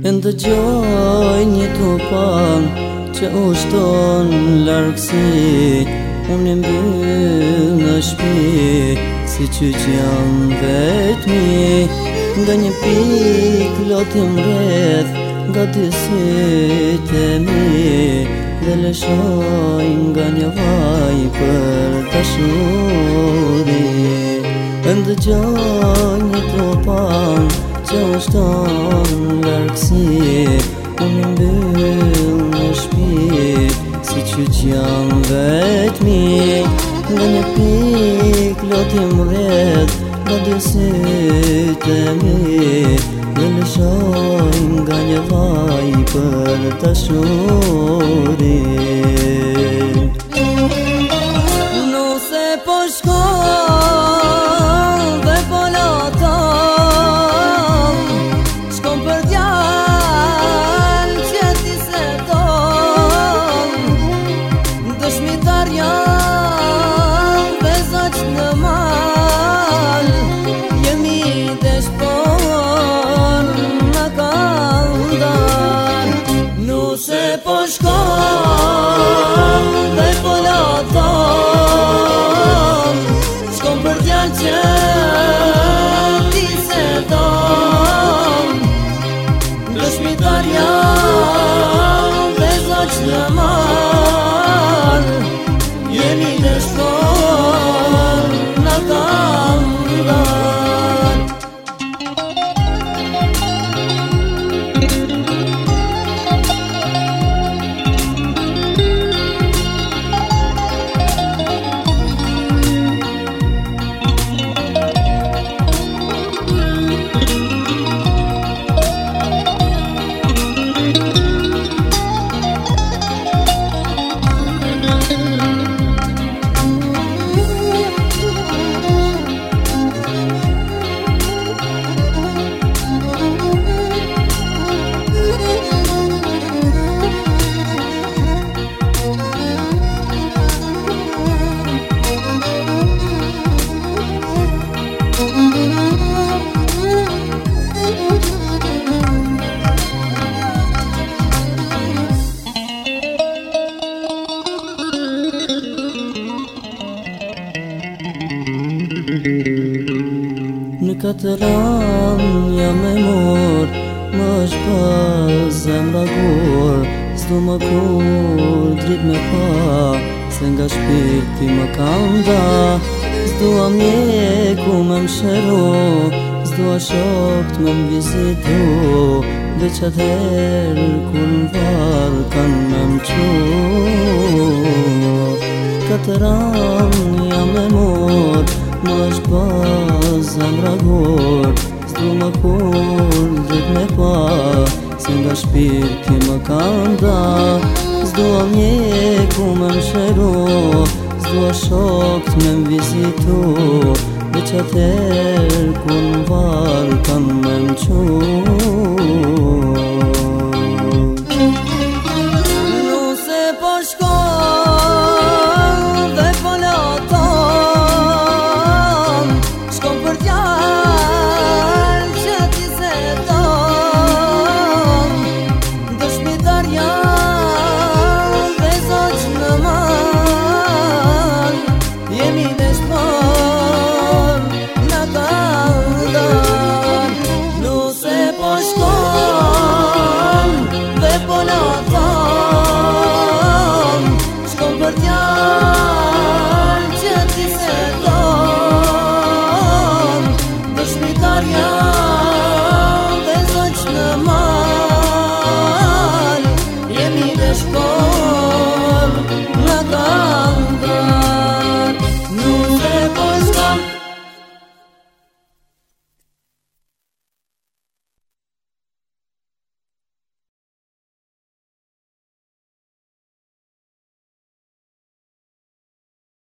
Ndëgjoj një tupan që ushton largësi. Unë mbyll në shpi si që jam vetmi. Nga një pik lotim rreth nga dy sytë e mi, dhe lëshoj nga një vaj për dashuri. Ndëgjoj një tupan që ushton largësi. Unë mbyll në shpi si që jam vetmi. Nga një pik lotim rreth nga dy sytë e mi, dhe lëshoj nga një vaj për dashuri. Nuse po shkon dhe po loton, shkon për djal që ti se don. Dëshmitar jam dhe zoq në mal, jemi deshpon në kandar. Nuse po shkon dhe po loton, shkon për djal që ti se don. Dëshmitar jam dhe zoq në mal, jemi deshpon në kandar. Në katëran jam e mor, më është pa zemra gur. S'du më kur drit me pa, se nga shpirti më kanda. S'dua mjeku me msheru, s'dua shokt me m'vizitu, veç atëherë kur m'val kan me m'qu. Katëran jam e mor, më është pa zemra gur. S'du më kur drit me pa, se nga shpirti më kanda. S'dua mjeku me msheru, s'dua shokt me m'vizitu, veç atëherë kur m'val kan me m'qu.